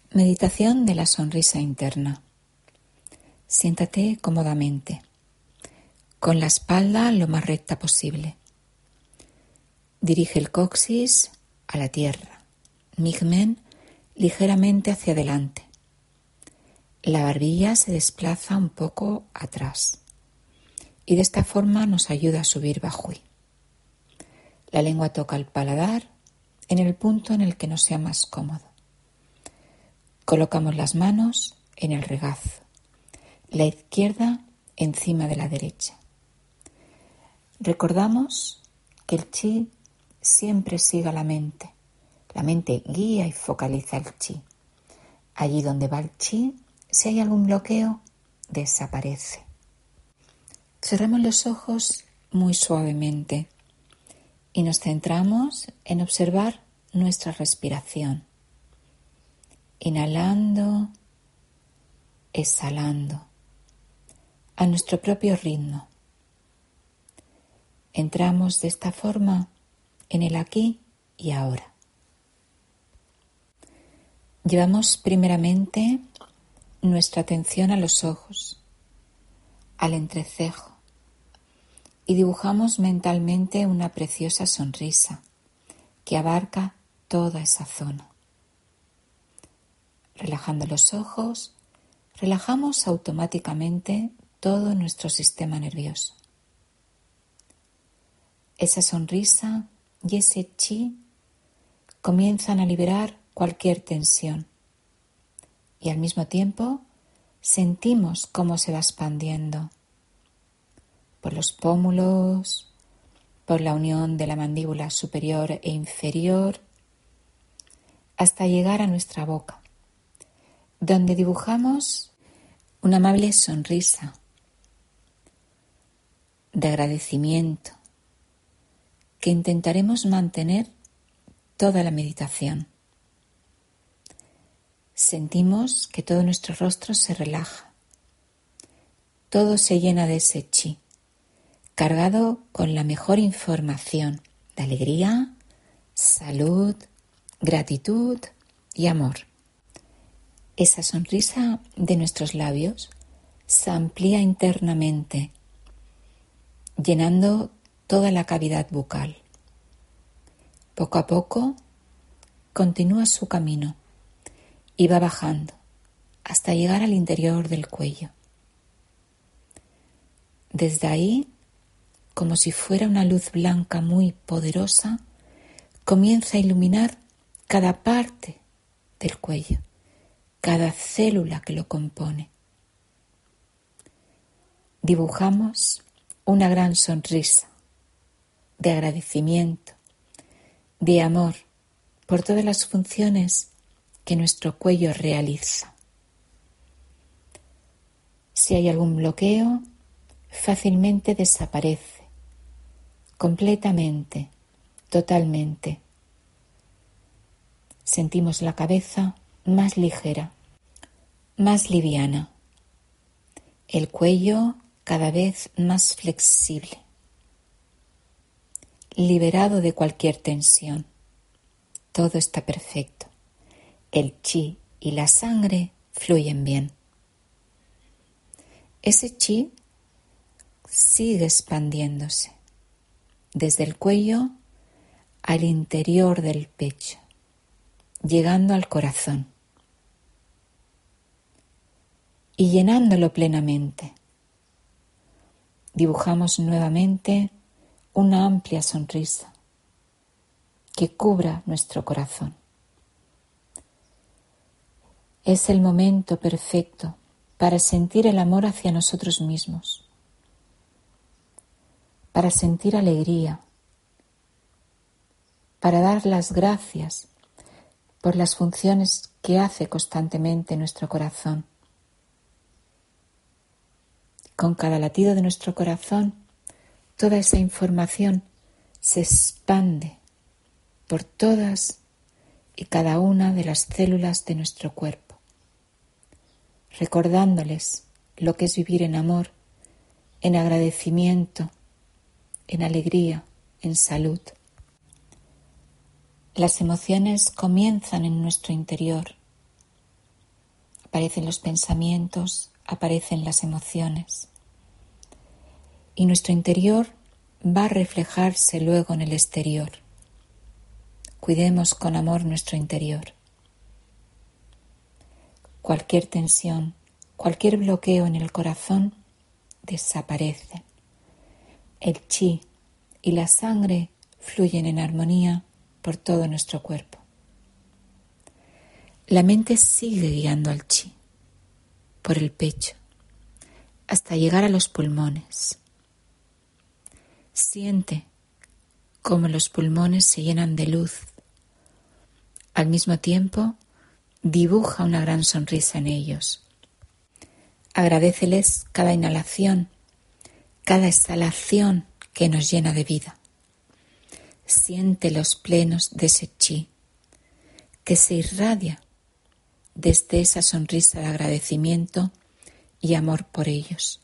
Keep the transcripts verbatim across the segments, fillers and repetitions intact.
Meditación de la sonrisa interna. Siéntate cómodamente, con la espalda lo más recta posible. Dirige el coxis a la tierra, migmen ligeramente hacia adelante. La barbilla se desplaza un poco atrás y de esta forma nos ayuda a subir bajui. La lengua toca el paladar en el punto en el que nos sea más cómodo. Colocamos las manos en el regazo, la izquierda encima de la derecha. Recordamos que el chi siempre sigue a la mente. La mente guía y focaliza el chi. Allí donde va el chi, si hay algún bloqueo, desaparece. Cerramos los ojos muy suavemente y nos centramos en observar nuestra respiración. Inhalando, exhalando, a nuestro propio ritmo. Entramos de esta forma en el aquí y ahora. Llevamos primeramente nuestra atención a los ojos, al entrecejo, y dibujamos mentalmente una preciosa sonrisa que abarca toda esa zona. Relajando los ojos, relajamos automáticamente todo nuestro sistema nervioso. Esa sonrisa y ese chi comienzan a liberar cualquier tensión y al mismo tiempo sentimos cómo se va expandiendo por los pómulos, por la unión de la mandíbula superior e inferior, hasta llegar a nuestra boca, donde dibujamos una amable sonrisa de agradecimiento que intentaremos mantener toda la meditación. Sentimos que todo nuestro rostro se relaja, todo se llena de ese chi, cargado con la mejor información de alegría, salud, gratitud y amor. Esa sonrisa de nuestros labios se amplía internamente, llenando toda la cavidad bucal. Poco a poco continúa su camino y va bajando hasta llegar al interior del cuello. Desde ahí, como si fuera una luz blanca muy poderosa, comienza a iluminar cada parte del cuello, cada célula que lo compone. Dibujamos una gran sonrisa de agradecimiento, de amor por todas las funciones que nuestro cuello realiza. Si hay algún bloqueo, fácilmente desaparece, completamente, totalmente. Sentimos la cabeza más ligera, más liviana, el cuello cada vez más flexible, liberado de cualquier tensión. Todo está perfecto. El chi y la sangre fluyen bien. Ese chi sigue expandiéndose desde el cuello al interior del pecho, llegando al corazón y llenándolo plenamente. Dibujamos nuevamente una amplia sonrisa que cubra nuestro corazón. Es el momento perfecto para sentir el amor hacia nosotros mismos, para sentir alegría, para dar las gracias por las funciones que hace constantemente nuestro corazón. Con cada latido de nuestro corazón, toda esa información se expande por todas y cada una de las células de nuestro cuerpo, recordándoles lo que es vivir en amor, en agradecimiento, en alegría, en salud. Las emociones comienzan en nuestro interior aparecen los pensamientos, aparecen las emociones. Y nuestro interior va a reflejarse luego en el exterior. Cuidemos con amor nuestro interior. Cualquier tensión, cualquier bloqueo en el corazón desaparece. El chi y la sangre fluyen en armonía por todo nuestro cuerpo. La mente sigue guiando al chi por el pecho hasta llegar a los pulmones. Siente cómo los pulmones se llenan de luz. Al mismo tiempo, dibuja una gran sonrisa en ellos. Agradéceles cada inhalación, cada exhalación que nos llena de vida. Siéntelos plenos de ese chi que se irradia desde esa sonrisa de agradecimiento y amor por ellos.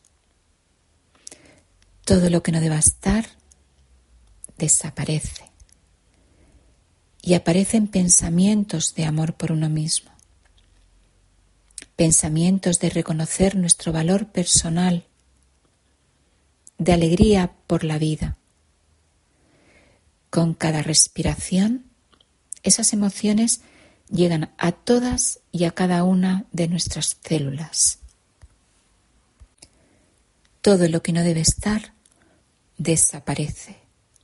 Todo lo que no deba estar desaparece y aparecen pensamientos de amor por uno mismo, pensamientos de reconocer nuestro valor personal, de alegría por la vida. Con cada respiración, esas emociones llegan a todas y a cada una de nuestras células. Todo lo que no debe estar desaparece.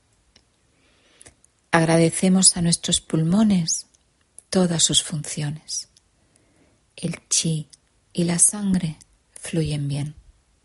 Agradecemos a nuestros pulmones todas sus funciones. El chi y la sangre fluyen bien.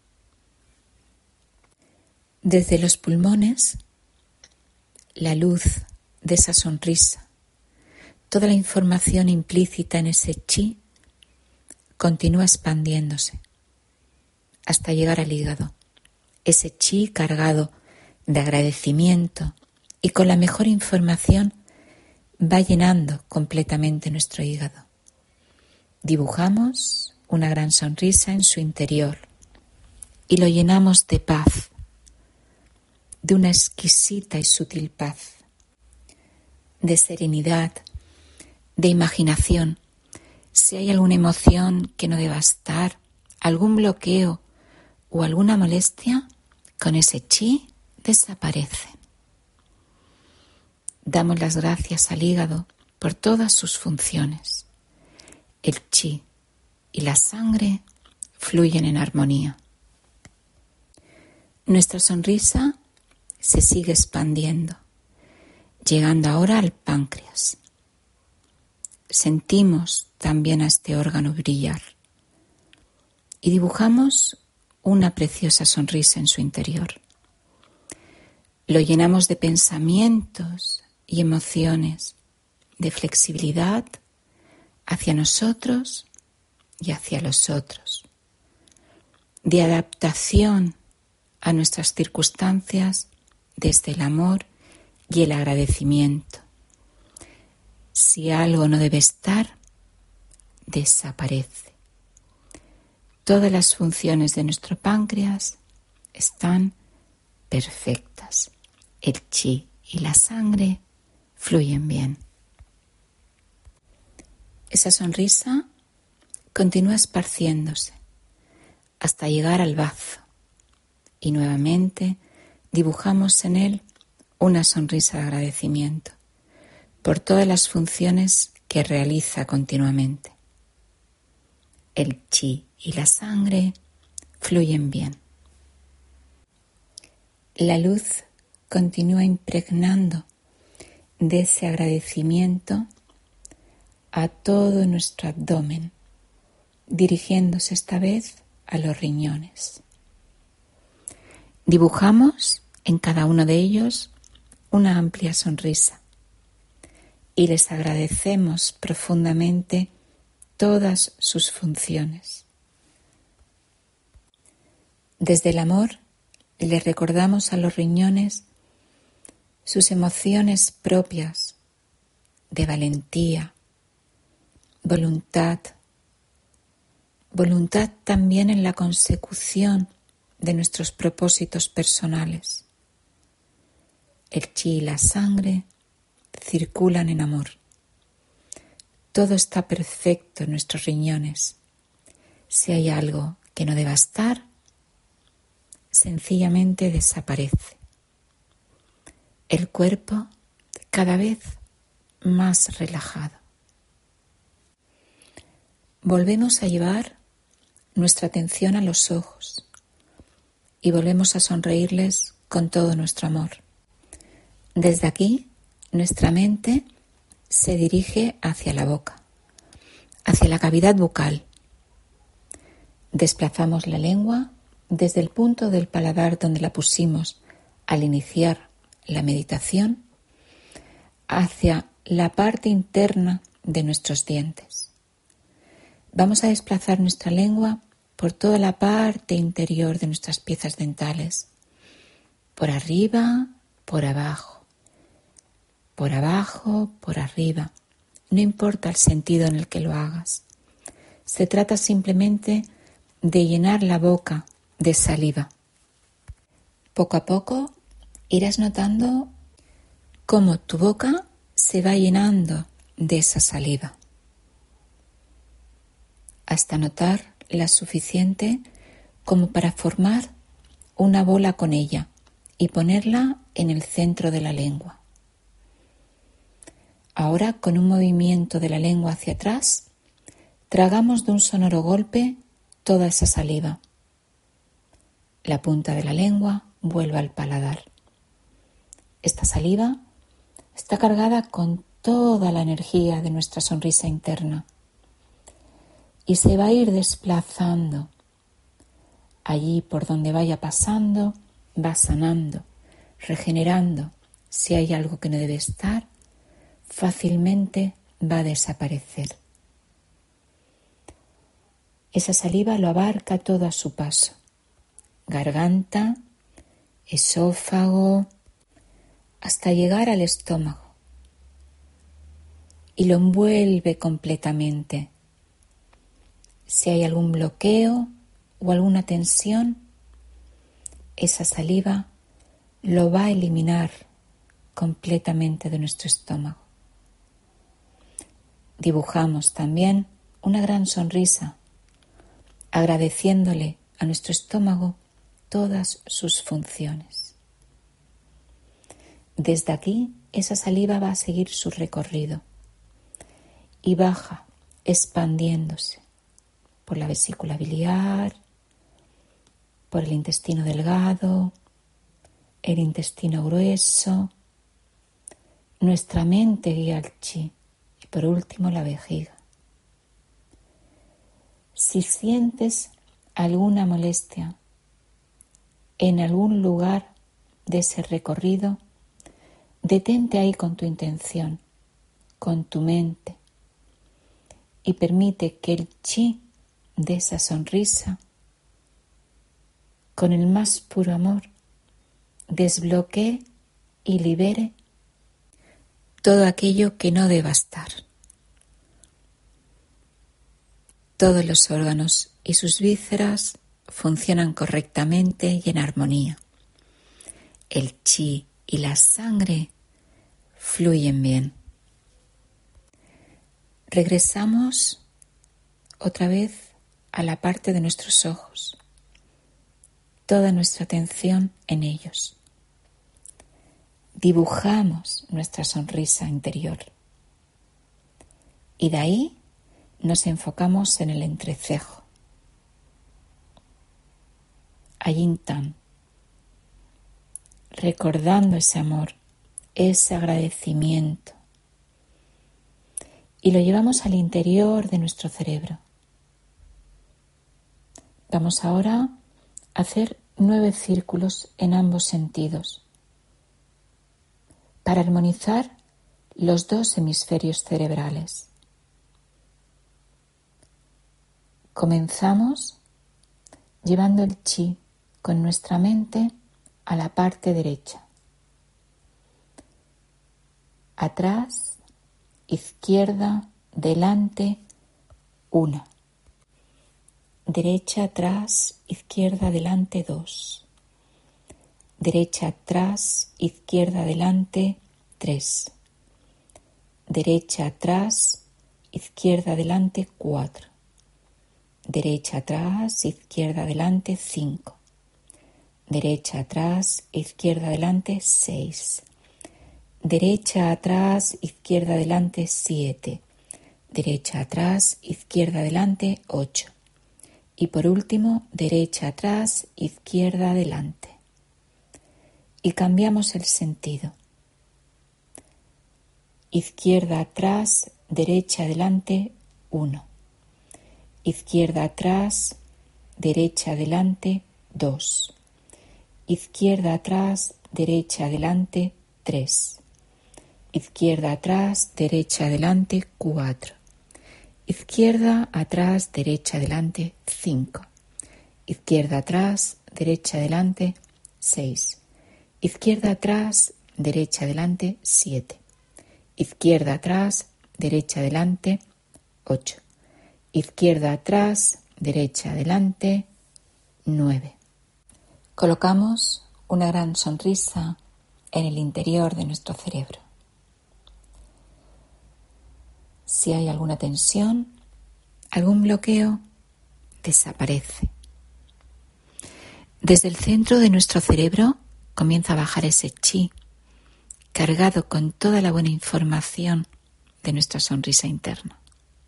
Desde los pulmones, la luz de esa sonrisa, toda la información implícita en ese chi continúa expandiéndose hasta llegar al hígado. Ese chi cargado de agradecimiento y con la mejor información va llenando completamente nuestro hígado. Dibujamos una gran sonrisa en su interior y lo llenamos de paz, de una exquisita y sutil paz, de serenidad, de imaginación. Si hay alguna emoción que no deba estar, algún bloqueo o alguna molestia, con ese chi desaparece. Damos las gracias al hígado por todas sus funciones. El chi y la sangre fluyen en armonía. Nuestra sonrisa se sigue expandiendo, llegando ahora al páncreas. Sentimos también a este órgano brillar y dibujamos una preciosa sonrisa en su interior. Lo llenamos de pensamientos y emociones, de flexibilidad hacia nosotros y hacia los otros, de adaptación a nuestras circunstancias desde el amor y el agradecimiento. Si algo no debe estar, desaparece. Todas las funciones de nuestro páncreas están perfectas. El chi y la sangre fluyen bien. Esa sonrisa continúa esparciéndose hasta llegar al bazo y nuevamente dibujamos en él una sonrisa de agradecimiento por todas las funciones que realiza continuamente. El chi y la sangre fluyen bien. La luz continúa impregnando de ese agradecimiento a todo nuestro abdomen, dirigiéndose esta vez a los riñones. Dibujamos en cada uno de ellos una amplia sonrisa y les agradecemos profundamente todas sus funciones. Desde el amor les recordamos a los riñones sus emociones propias de valentía, voluntad, voluntad también en la consecución de nuestros propósitos personales. El chi y la sangre circulan en amor. Todo está perfecto en nuestros riñones Si hay algo que no deba estar, sencillamente desaparece. El cuerpo cada vez más relajado. Volvemos a llevar nuestra atención a los ojos y volvemos a sonreírles con todo nuestro amor. Desde aquí, nuestra mente se dirige hacia la boca, hacia la cavidad bucal. Desplazamos la lengua desde el punto del paladar donde la pusimos al iniciar la meditación hacia la parte interna de nuestros dientes. Vamos a desplazar nuestra lengua por toda la parte interior de nuestras piezas dentales, por arriba, por abajo, por abajo, por arriba. No importa el sentido en el que lo hagas. Se trata simplemente de llenar la boca de saliva. Poco a poco irás notando cómo tu boca se va llenando de esa saliva, hasta notar la suficiente como para formar una bola con ella y ponerla en el centro de la lengua. Ahora, con un movimiento de la lengua hacia atrás, tragamos de un sonoro golpe toda esa saliva. La punta de la lengua vuelve al paladar. Esta saliva está cargada con toda la energía de nuestra sonrisa interna y se va a ir desplazando. Allí por donde vaya pasando, va sanando, regenerando. Si hay algo que no debe estar, fácilmente va a desaparecer. Esa saliva lo abarca todo a su paso. Garganta, esófago, hasta llegar al estómago. Y lo envuelve completamente. Si hay algún bloqueo o alguna tensión, esa saliva lo va a eliminar completamente de nuestro estómago. Dibujamos también una gran sonrisa, agradeciéndole a nuestro estómago todas sus funciones. Desde aquí, esa saliva va a seguir su recorrido y baja expandiéndose por la vesícula biliar, por el intestino delgado, el intestino grueso. Nuestra mente guía al chi y por último la vejiga. Si sientes alguna molestia en algún lugar de ese recorrido, detente ahí con tu intención, con tu mente, y permite que el chi de esa sonrisa, con el más puro amor, desbloquee y libere todo aquello que no deba estar. Todos los órganos y sus vísceras funcionan correctamente y en armonía. El chi y la sangre fluyen bien. Regresamos otra vez a la parte de nuestros ojos, toda nuestra atención en ellos. Dibujamos nuestra sonrisa interior y de ahí nos enfocamos en el entrecejo. Allí tan, recordando ese amor, ese agradecimiento, y lo llevamos al interior de nuestro cerebro. Vamos ahora a hacer nueve círculos en ambos sentidos para armonizar los dos hemisferios cerebrales. Comenzamos llevando el chi con nuestra mente a la parte derecha. Atrás, izquierda, delante, una. Derecha, atrás, izquierda, delante, dos. Derecha, atrás, izquierda, delante, tres. Derecha, atrás, izquierda, delante, cuatro. derecha atrás, izquierda adelante, cinco. Derecha atrás, izquierda adelante, seis. Derecha atrás, izquierda adelante, siete. Derecha atrás, izquierda adelante, ocho. Y por último, derecha atrás, izquierda adelante. Y cambiamos el sentido. Izquierda atrás, derecha adelante, uno. Izquierda atrás, derecha adelante, dos. Izquierda atrás, derecha adelante, tres. Izquierda atrás, derecha adelante, cuatro. Izquierda atrás, derecha adelante, cinco. Izquierda atrás, derecha adelante, seis. Izquierda atrás, derecha adelante, siete. Izquierda atrás, derecha adelante, ocho. Izquierda atrás, derecha adelante, nueve. Colocamos una gran sonrisa en el interior de nuestro cerebro. Si hay alguna tensión, algún bloqueo, desaparece. Desde el centro de nuestro cerebro comienza a bajar ese chi, cargado con toda la buena información de nuestra sonrisa interna.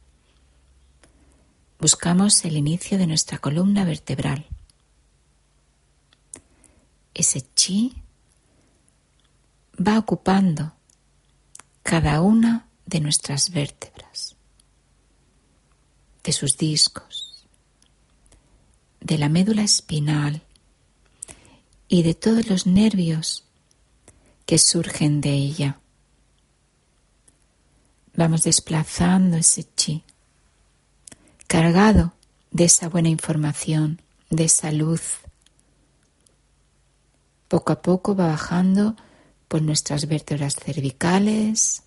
Buscamos el inicio de nuestra columna vertebral. Ese chi va ocupando cada una de nuestras vértebras, de sus discos, de la médula espinal y de todos los nervios que surgen de ella. Vamos desplazando ese chi, cargado de esa buena información, de esa luz. Poco a poco va bajando por nuestras vértebras cervicales,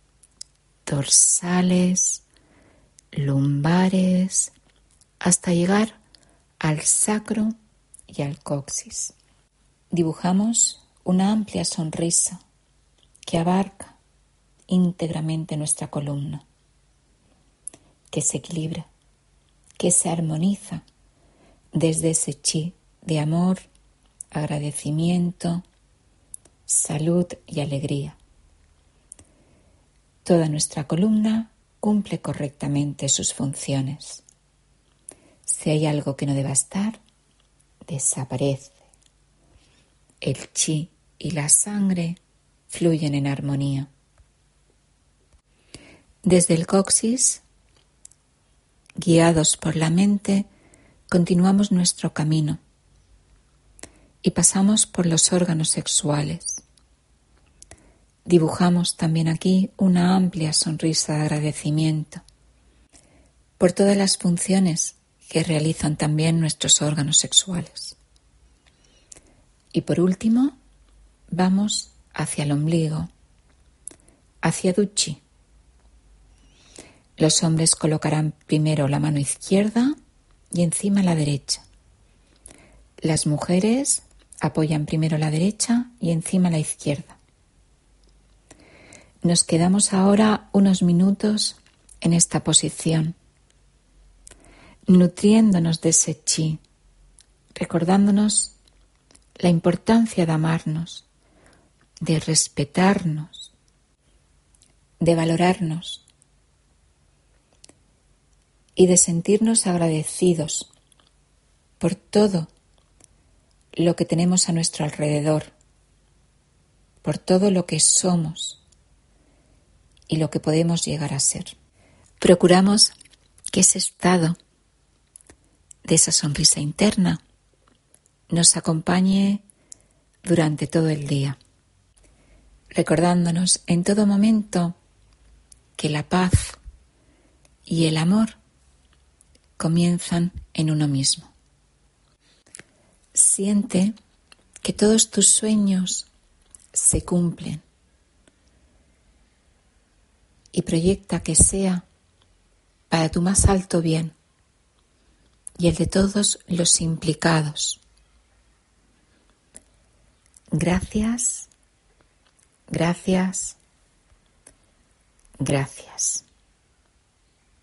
dorsales, lumbares, hasta llegar al sacro y al coxis. Dibujamos una amplia sonrisa que abarca íntegramente nuestra columna, que se equilibra, que se armoniza desde ese chi de amor, agradecimiento, salud y alegría. Toda nuestra columna cumple correctamente sus funciones. Si hay algo que no deba estar, desaparece. El chi y la sangre fluyen en armonía. Desde el coxis, guiados por la mente, continuamos nuestro camino y pasamos por los órganos sexuales. Dibujamos también aquí una amplia sonrisa de agradecimiento por todas las funciones que realizan también nuestros órganos sexuales. Y por último, vamos hacia el ombligo, hacia Duchi. Los hombres colocarán primero la mano izquierda y encima la derecha. Las mujeres apoyan primero la derecha y encima la izquierda. Nos quedamos ahora unos minutos en esta posición, nutriéndonos de ese chi, recordándonos la importancia de amarnos, de respetarnos, de valorarnos y de sentirnos agradecidos por todo lo que tenemos a nuestro alrededor, por todo lo que somos y lo que podemos llegar a ser. Procuramos que ese estado de esa sonrisa interna nos acompañe durante todo el día, recordándonos en todo momento que la paz y el amor comienzan en uno mismo. Siente que todos tus sueños se cumplen y proyecta que sea para tu más alto bien y el de todos los implicados. Gracias, gracias, gracias.